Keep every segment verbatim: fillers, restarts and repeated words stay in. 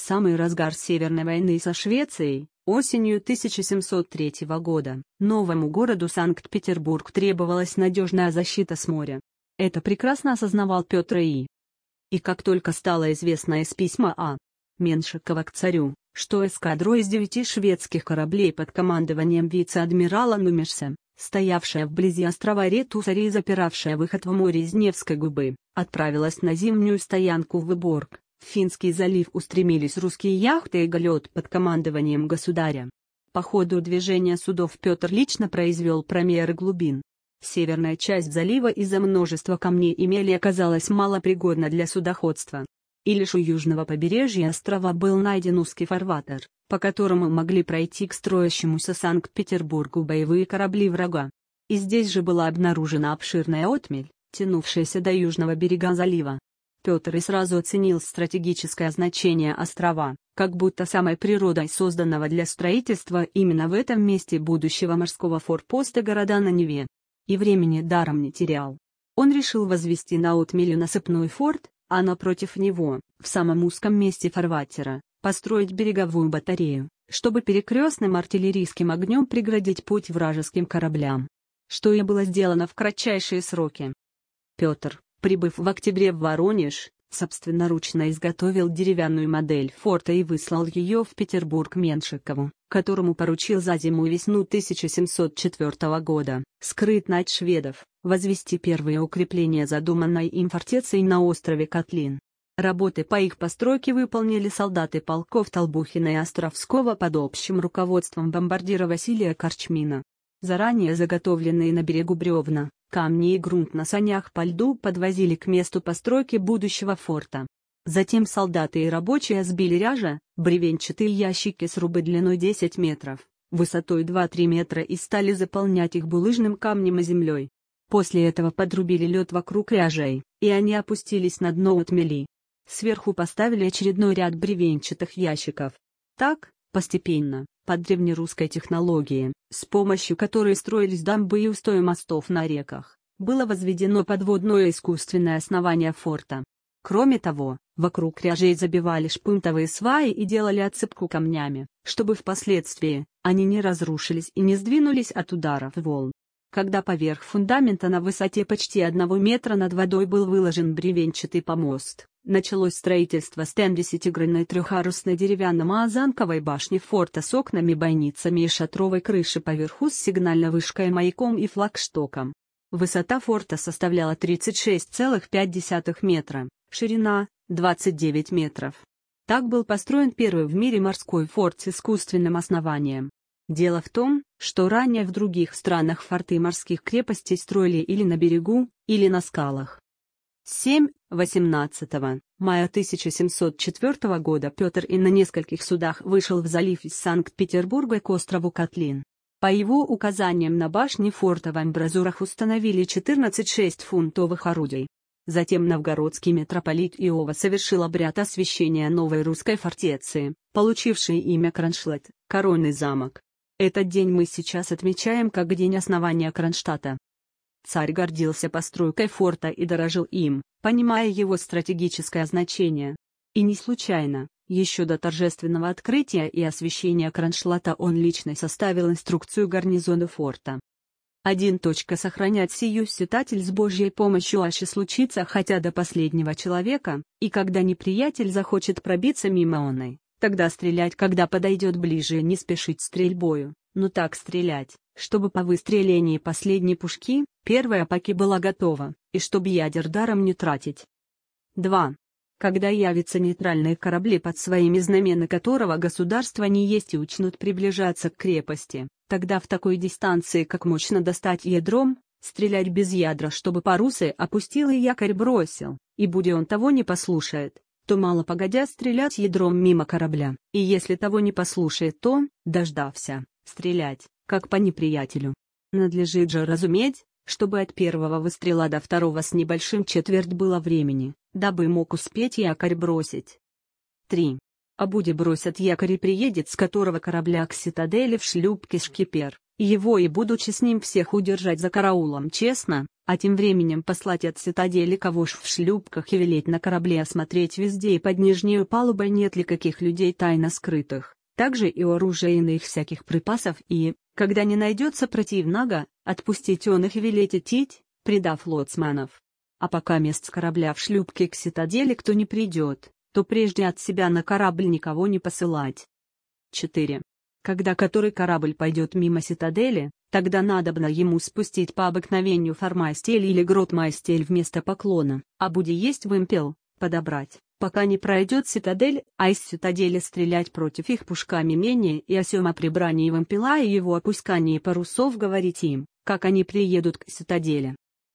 самый разгар Северной войны со Швецией, осенью тысяча семьсот третьего года, новому городу Санкт-Петербург требовалась надежная защита с моря. Это прекрасно осознавал Петр И. И как только стало известно из письма А. Меншикова к царю, что эскадра из девяти шведских кораблей под командованием вице-адмирала Нумешса, стоявшая вблизи острова Ретусари и запиравшая выход в море из Невской губы, отправилась на зимнюю стоянку в Выборг, в Финский залив устремились русские яхты и галеот под командованием государя. По ходу движения судов Петр лично произвел промеры глубин. Северная часть залива из-за множества камней и мели оказалась малопригодна для судоходства. И лишь у южного побережья острова был найден узкий фарватер, по которому могли пройти к строящемуся Санкт-Петербургу боевые корабли врага. И здесь же была обнаружена обширная отмель, тянувшаяся до южного берега залива. Петр и сразу оценил стратегическое значение острова, как будто самой природой созданного для строительства именно в этом месте будущего морского форпоста города на Неве. И времени даром не терял. Он решил возвести на отмеле насыпной форт, а напротив него, в самом узком месте фарватера, построить береговую батарею, чтобы перекрестным артиллерийским огнем преградить путь вражеским кораблям. Что и было сделано в кратчайшие сроки. Петр, прибыв в октябре в Воронеж, собственноручно изготовил деревянную модель форта и выслал ее в Петербург Меншикову, которому поручил за зиму и весну тысяча семьсот четвёртого года, скрытно от шведов, возвести первые укрепления задуманной им фортецей на острове Котлин. Работы по их постройке выполнили солдаты полков Толбухина и Островского под общим руководством бомбардира Василия Корчмина. Заранее заготовленные на берегу бревна, камни и грунт на санях по льду подвозили к месту постройки будущего форта. Затем солдаты и рабочие сбили ряжа, бревенчатые ящики срубы длиной десять метров, высотой два-три метра и стали заполнять их булыжным камнем и землей. После этого подрубили лед вокруг ряжей, и они опустились на дно отмели. Сверху поставили очередной ряд бревенчатых ящиков. Так, постепенно, по древнерусской технологии, с помощью которой строились дамбы и устои мостов на реках, было возведено подводное искусственное основание форта. Кроме того, вокруг ряжей забивали шпунтовые сваи и делали отсыпку камнями, чтобы впоследствии они не разрушились и не сдвинулись от ударов волн. Когда поверх фундамента на высоте почти одного метра над водой был выложен бревенчатый помост, началось строительство семидесятигранной трехъярусной деревянно-мазанковой башни форта с окнами-бойницами и шатровой крышей поверху с сигнальной вышкой, маяком и флагштоком. Высота форта составляла тридцать шесть целых пять десятых метра, ширина – двадцать девять метров. Так был построен первый в мире морской форт с искусственным основанием. Дело в том, что ранее в других странах форты морских крепостей строили или на берегу, или на скалах. семь-восемнадцатого мая тысяча семьсот четвёртого года Петр И на нескольких судах вышел в залив из Санкт-Петербурга к острову Котлин. По его указаниям на башне форта в амбразурах установили четырнадцать шестифунтовых орудий. Затем новгородский митрополит Иова совершил обряд освящения новой русской фортеции, получившей имя Кронштадт, коронный замок. Этот день мы сейчас отмечаем как день основания Кронштадта. Царь гордился постройкой форта и дорожил им, понимая его стратегическое значение. И не случайно, еще до торжественного открытия и освящения Кронштадта он лично составил инструкцию гарнизона форта. один. Сохранять сию святатель с Божьей помощью аще случится хотя до последнего человека, и когда неприятель захочет пробиться мимо оной, тогда стрелять, когда подойдет ближе, не спешить стрельбою, но так стрелять, чтобы по выстрелении последней пушки, первая паки была готова, и чтобы ядер даром не тратить. два. Когда явятся нейтральные корабли под своими знамена которого государства не есть и учнут приближаться к крепости, тогда в такой дистанции как мощно достать ядром, стрелять без ядра, чтобы парусы опустил и якорь бросил, и будь он того не послушает, то мало погодя стрелять ядром мимо корабля, и если того не послушает, то, дождався, стрелять, как по неприятелю. Надлежит же разуметь, чтобы от первого выстрела до второго с небольшим четверть было времени, дабы мог успеть якорь бросить. три. А буде бросят якорь и приедет с которого корабля к цитадели в шлюпке шкипер, его и будучи с ним всех удержать за караулом честно, а тем временем послать от цитадели кого-ж в шлюпках и велеть на корабле осмотреть везде и под нижнею палубой нет ли каких людей тайно скрытых, также и оружия и иных всяких припасов и, когда не найдется противнага, отпустить он их и велеть идти, предав лоцманов. А пока мест с корабля в шлюпке к цитадели кто не придет, то прежде от себя на корабль никого не посылать. четыре. Когда который корабль пойдет мимо цитадели, тогда надобно ему спустить по обыкновению формастель или грот-мастель вместо поклона, а буде есть вымпел, подобрать, пока не пройдет цитадель, а из цитадели стрелять против их пушками менее и о сём о прибрании вымпела и его опускании парусов говорить им, как они приедут к цитадели.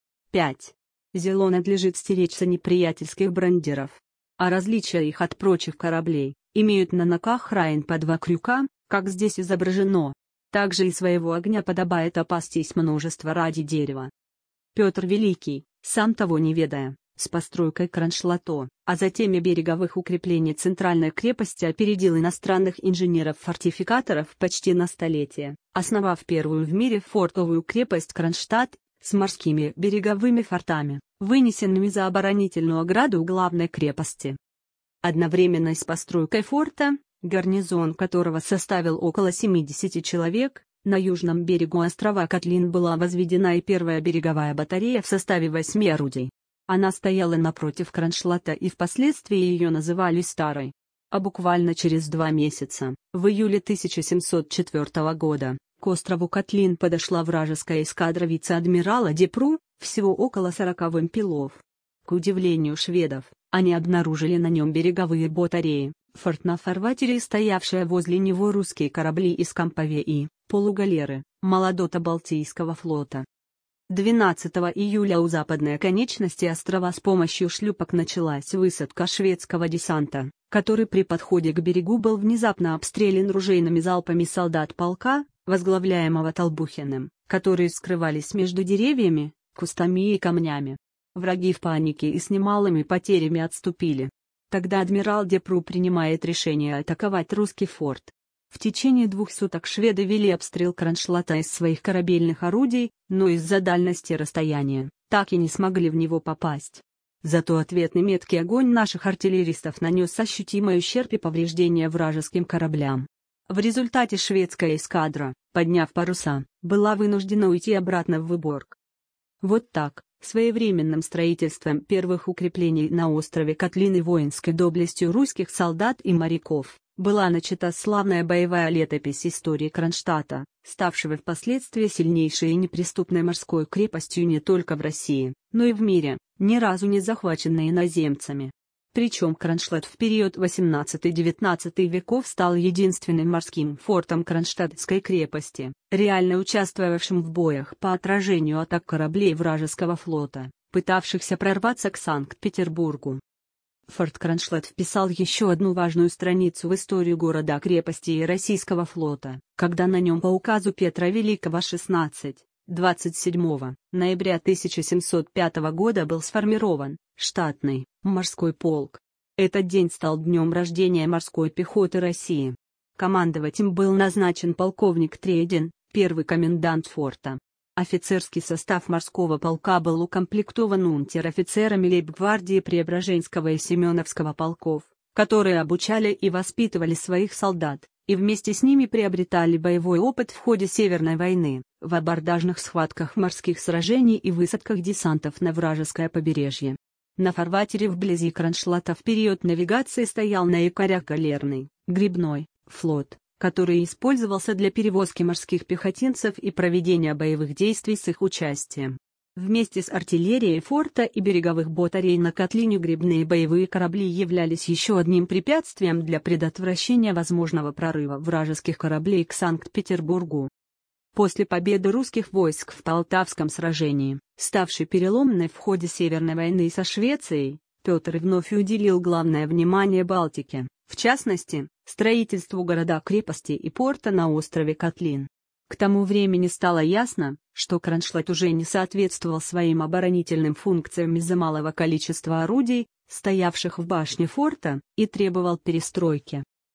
пять. Зело надлежит стеречься неприятельских брандеров. А различия их от прочих кораблей, имеют на ноках райн по два крюка, как здесь изображено. Также и своего огня подобает опастись множество ради дерева. Петр Великий, сам того не ведая, с постройкой Кронштадта, а затем и береговых укреплений центральной крепости опередил иностранных инженеров-фортификаторов почти на столетие, основав первую в мире фортовую крепость Кронштадт, с морскими береговыми фортами, вынесенными за оборонительную ограду главной крепости. Одновременно с постройкой форта, гарнизон которого составил около семидесяти человек, на южном берегу острова Котлин была возведена и первая береговая батарея в составе восьми орудий. Она стояла напротив Кронштадта и впоследствии ее называли Старой. А буквально через два месяца, в июле тысяча семьсот четвёртого года, к острову Котлин подошла вражеская эскадра вице-адмирала Депру, всего около сорока вымпелов. К удивлению шведов, они обнаружили на нем береговые батареи, форт на фарватере и стоявшие возле него русские корабли из Кампове и полугалеры, Молодота Балтийского флота. двенадцатого июля у западной оконечности острова с помощью шлюпок началась высадка шведского десанта, который при подходе к берегу был внезапно обстрелян ружейными залпами солдат полка, возглавляемого Толбухиным, которые скрывались между деревьями, кустами и камнями. Враги в панике и с немалыми потерями отступили. Тогда адмирал Депру принимает решение атаковать русский форт. В течение двух суток шведы вели обстрел Кронштадта из своих корабельных орудий, но из-за дальности расстояния, так и не смогли в него попасть. Зато ответный меткий огонь наших артиллеристов нанес ощутимый ущерб и повреждения вражеским кораблям. В результате шведская эскадра, подняв паруса, была вынуждена уйти обратно в Выборг. Вот так, своевременным строительством первых укреплений на острове Котлин и воинской доблестью русских солдат и моряков, была начата славная боевая летопись истории Кронштадта, ставшего впоследствии сильнейшей и неприступной морской крепостью не только в России, но и в мире, ни разу не захваченной иноземцами. Причем Кронштадт в период восемнадцатый-девятнадцатый веков стал единственным морским фортом Кронштадтской крепости, реально участвовавшим в боях по отражению атак кораблей вражеского флота, пытавшихся прорваться к Санкт-Петербургу. Форт Кронштадт вписал еще одну важную страницу в историю города-крепости и российского флота, когда на нем по указу Петра Великого шестнадцатого двадцать седьмого ноября тысяча семьсот пятого года был сформирован штатный морской полк. Этот день стал днем рождения морской пехоты России. Командовать им был назначен полковник Трейдин, первый комендант форта. Офицерский состав морского полка был укомплектован унтер-офицерами лейб-гвардии Преображенского и Семеновского полков, которые обучали и воспитывали своих солдат, и вместе с ними приобретали боевой опыт в ходе Северной войны, в абордажных схватках морских сражений и высадках десантов на вражеское побережье. На фарватере вблизи Кронштадта в период навигации стоял на якорях галерный, грибной, флот, который использовался для перевозки морских пехотинцев и проведения боевых действий с их участием. Вместе с артиллерией форта и береговых батарей на Котлине грибные боевые корабли являлись еще одним препятствием для предотвращения возможного прорыва вражеских кораблей к Санкт-Петербургу. После победы русских войск в Полтавском сражении, ставшей переломной в ходе Северной войны со Швецией, Петр вновь уделил главное внимание Балтике, в частности, строительству города-крепости и порта на острове Котлин. К тому времени стало ясно, что Кронштадт уже не соответствовал своим оборонительным функциям из-за малого количества орудий, стоявших в башне форта, и требовал перестройки.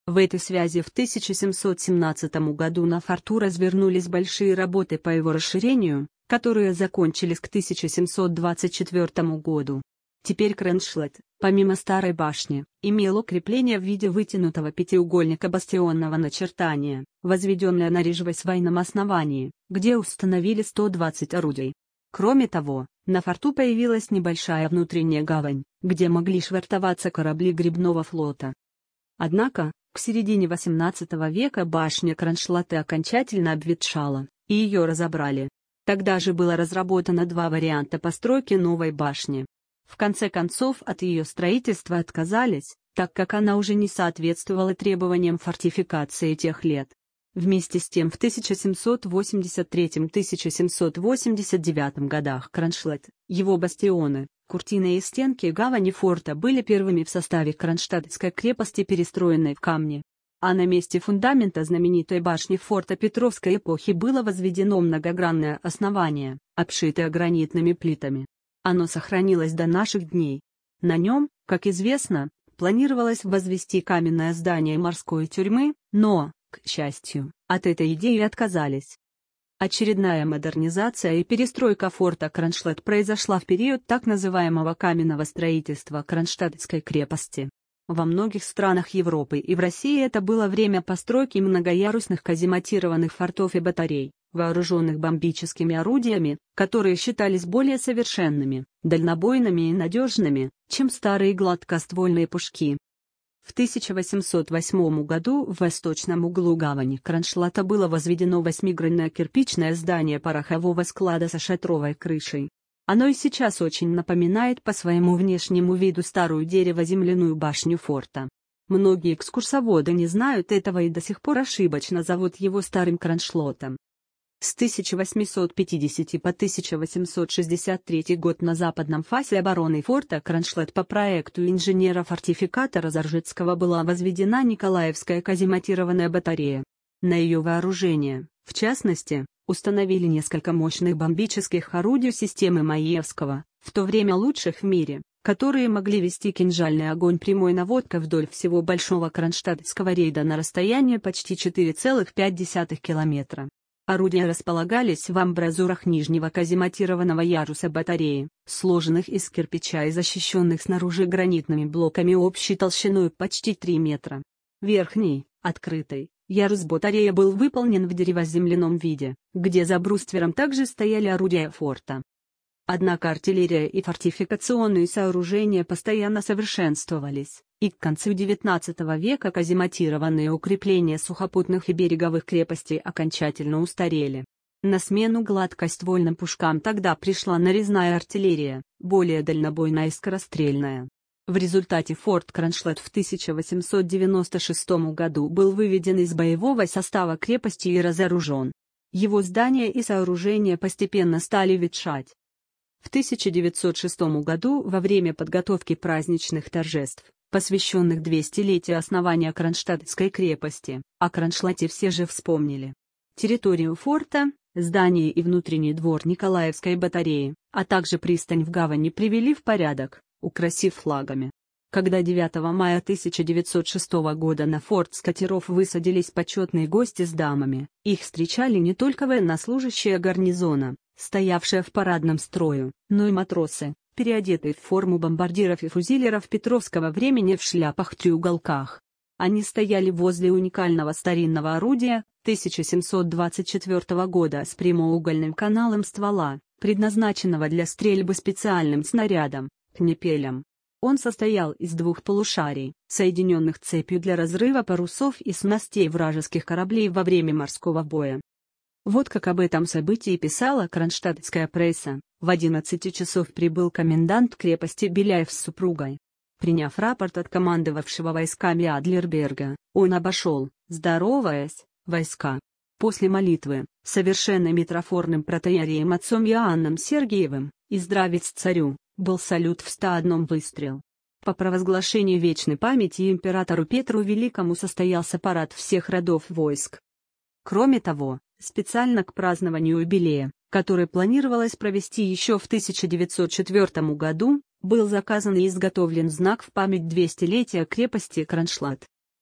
В этой связи в тысяча семьсот семнадцатом году на форту развернулись большие работы по его расширению, которые закончились к тысяча семьсот двадцать четвёртому году. Теперь Кронштадт, помимо старой башни, имел укрепление в виде вытянутого пятиугольника бастионного начертания, возведенное на рижево-свайном основании, где установили сто двадцать орудий. Кроме того, на форту появилась небольшая внутренняя гавань, где могли швартоваться корабли грибного флота. Однако, к середине восемнадцатого века башня Кронштадта окончательно обветшала, и ее разобрали. Тогда же было разработано два варианта постройки новой башни. В конце концов от ее строительства отказались, так как она уже не соответствовала требованиям фортификации тех лет. Вместе с тем в тысяча семьсот восемьдесят третьем — тысяча семьсот восемьдесят девятом годах Кронштадт, его бастионы, куртины и стенки гавани форта были первыми в составе Кронштадтской крепости, перестроенной в камне. А на месте фундамента знаменитой башни форта Петровской эпохи было возведено многогранное основание, обшитое гранитными плитами. Оно сохранилось до наших дней. На нем, как известно, планировалось возвести каменное здание морской тюрьмы, но, к счастью, от этой идеи отказались. Очередная модернизация и перестройка форта Кронштадт произошла в период так называемого каменного строительства Кронштадтской крепости. Во многих странах Европы и в России это было время постройки многоярусных казематированных фортов и батарей, вооруженных бомбическими орудиями, которые считались более совершенными, дальнобойными и надежными, чем старые гладкоствольные пушки. В тысяча восемьсот восьмом году в восточном углу гавани Кронштадта было возведено восьмигранное кирпичное здание порохового склада со шатровой крышей. Оно и сейчас очень напоминает по своему внешнему виду старую дерево-земляную башню форта. Многие экскурсоводы не знают этого и до сих пор ошибочно зовут его старым Кронштадтом. С тысяча восемьсот пятидесятого по тысяча восемьсот шестьдесят третий год на западном фасе обороны форта Кронштадт по проекту инженера-фортификатора Заржицкого была возведена Николаевская казематированная батарея. На ее вооружение, в частности, установили несколько мощных бомбических орудий системы Маевского, в то время лучших в мире, которые могли вести кинжальный огонь прямой наводкой вдоль всего большого кронштадтского рейда на расстояние почти четыре целых пять десятых километра. Орудия располагались в амбразурах нижнего казематированного яруса батареи, сложенных из кирпича и защищенных снаружи гранитными блоками общей толщиной почти три метра. Верхний, открытый, ярус батареи был выполнен в деревоземляном виде, где за бруствером также стояли орудия форта. Однако артиллерия и фортификационные сооружения постоянно совершенствовались, и к концу девятнадцатого века казематированные укрепления сухопутных и береговых крепостей окончательно устарели. На смену гладкоствольным пушкам тогда пришла нарезная артиллерия, более дальнобойная и скорострельная. В результате форт Кронштадт в тысяча восемьсот девяносто шестом году был выведен из боевого состава крепости и разоружен. Его здания и сооружения постепенно стали ветшать. В тысяча девятьсот шестом году во время подготовки праздничных торжеств, посвященных двухсотлетию основания Кронштадтской крепости, о Кронштадте все же вспомнили. Территорию форта, здание и внутренний двор Николаевской батареи, а также пристань в гавани привели в порядок, украсив флагами. Когда девятого мая тысяча девятьсот шестого года на форт с катеров высадились почетные гости с дамами, их встречали не только военнослужащие гарнизона, стоявшие в парадном строю, но и матросы, переодетые в форму бомбардиров и фузилеров петровского времени в шляпах-треуголках. Они стояли возле уникального старинного орудия, тысяча семьсот двадцать четвёртого года с прямоугольным каналом ствола, предназначенного для стрельбы специальным снарядом, кнепелем. Он состоял из двух полушарий, соединенных цепью для разрыва парусов и снастей вражеских кораблей во время морского боя. Вот как об этом событии писала кронштадтская пресса. В одиннадцать часов прибыл комендант крепости Беляев с супругой. Приняв рапорт от командовавшего войсками Адлерберга, он обошел, здороваясь, войска. После молитвы, совершенной митрофорным протоиереем отцом Иоанном Сергиевым, и здравиц царю, был салют в ста одном выстрел. По провозглашению вечной памяти императору Петру Великому состоялся парад всех родов войск. Кроме того, специально к празднованию юбилея, который планировалось провести еще в тысяча девятьсот четвёртом году, был заказан и изготовлен знак в память двухсотлетия крепости Кронштадт.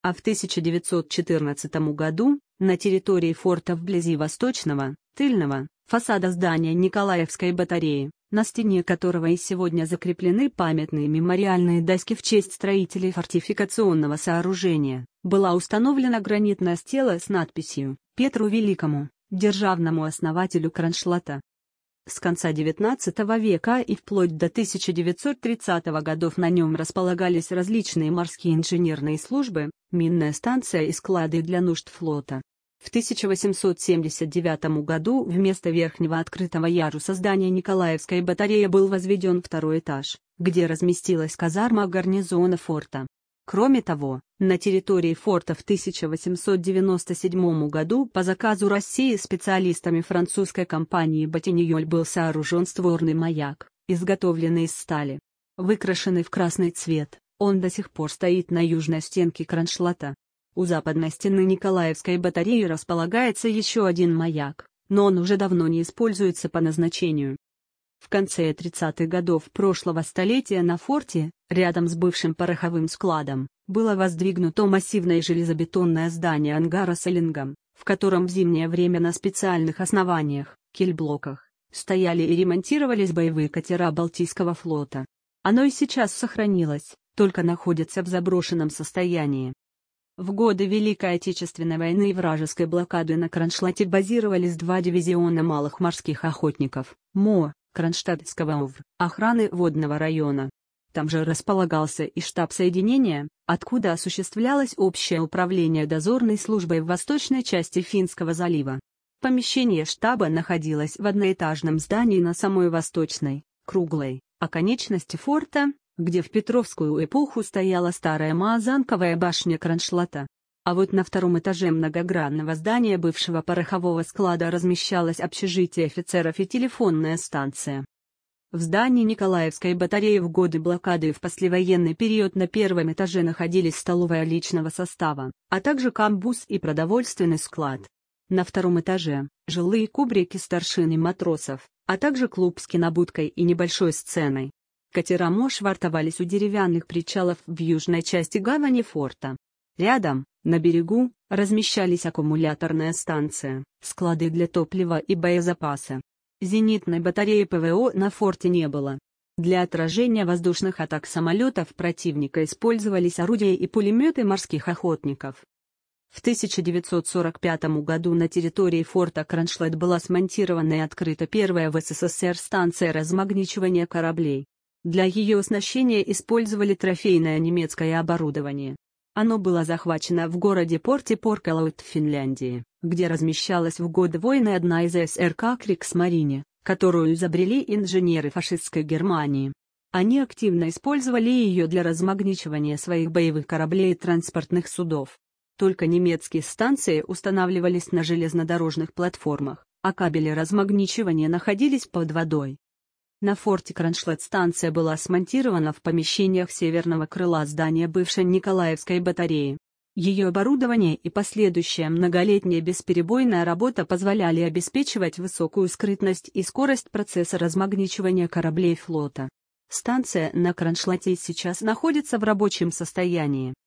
А в тысяча девятьсот четырнадцатом году, на территории форта вблизи восточного, тыльного, фасада здания Николаевской батареи, на стене которого и сегодня закреплены памятные мемориальные доски в честь строителей фортификационного сооружения, была установлена гранитная стела с надписью «Петру Великому, державному основателю Кронштадта». С конца девятнадцатого века и вплоть до тысяча девятьсот тридцатых годов на нем располагались различные морские инженерные службы, минная станция и склады для нужд флота. В тысяча восемьсот семьдесят девятом году вместо верхнего открытого яруса здания Николаевской батареи был возведен второй этаж, где разместилась казарма гарнизона форта. Кроме того, на территории форта в тысяча восемьсот девяносто седьмом году по заказу России специалистами французской компании «Батиньоль» был сооружен створный маяк, изготовленный из стали. Выкрашенный в красный цвет, он до сих пор стоит на южной стенке Кронштадта. У западной стены Николаевской батареи располагается еще один маяк, но он уже давно не используется по назначению. В конце тридцатых годов прошлого столетия на форте, рядом с бывшим пороховым складом, было воздвигнуто массивное железобетонное здание ангара с эллингом, в котором в зимнее время на специальных основаниях, кильблоках, стояли и ремонтировались боевые катера Балтийского флота. Оно и сейчас сохранилось, только находится в заброшенном состоянии. В годы Великой Отечественной войны и вражеской блокады на Кронштадте базировались два дивизиона малых морских охотников, МО, Кронштадтского ОВ, охраны водного района. Там же располагался и штаб соединения, откуда осуществлялось общее управление дозорной службой в восточной части Финского залива. Помещение штаба находилось в одноэтажном здании на самой восточной, круглой, оконечности форта, где в Петровскую эпоху стояла старая Маазанковая башня Кронштадта. А вот на втором этаже многогранного здания бывшего порохового склада размещалось общежитие офицеров и телефонная станция. В здании Николаевской батареи в годы блокады и в послевоенный период на первом этаже находились столовая личного состава, а также камбуз и продовольственный склад. На втором этаже – жилые кубрики старшин и матросов, а также клуб с кинобудкой и небольшой сценой. Катера МО швартовались у деревянных причалов в южной части гавани форта. Рядом, на берегу, размещались аккумуляторная станция, склады для топлива и боезапаса. Зенитной батареи ПВО на форте не было. Для отражения воздушных атак самолетов противника использовались орудия и пулеметы морских охотников. В тысяча девятьсот сорок пятом году на территории форта Кронштадт была смонтирована и открыта первая в СССР станция размагничивания кораблей. Для ее оснащения использовали трофейное немецкое оборудование. Оно было захвачено в городе-порте Поркалаут в Финляндии, где размещалась в годы войны одна из СРК Кригсмарине, которую изобрели инженеры фашистской Германии. Они активно использовали ее для размагничивания своих боевых кораблей и транспортных судов. Только немецкие станции устанавливались на железнодорожных платформах, а кабели размагничивания находились под водой. На форте Кронштадт станция была смонтирована в помещениях северного крыла здания бывшей Николаевской батареи. Ее оборудование и последующая многолетняя бесперебойная работа позволяли обеспечивать высокую скрытность и скорость процесса размагничивания кораблей флота. Станция на Кронштадте сейчас находится в рабочем состоянии.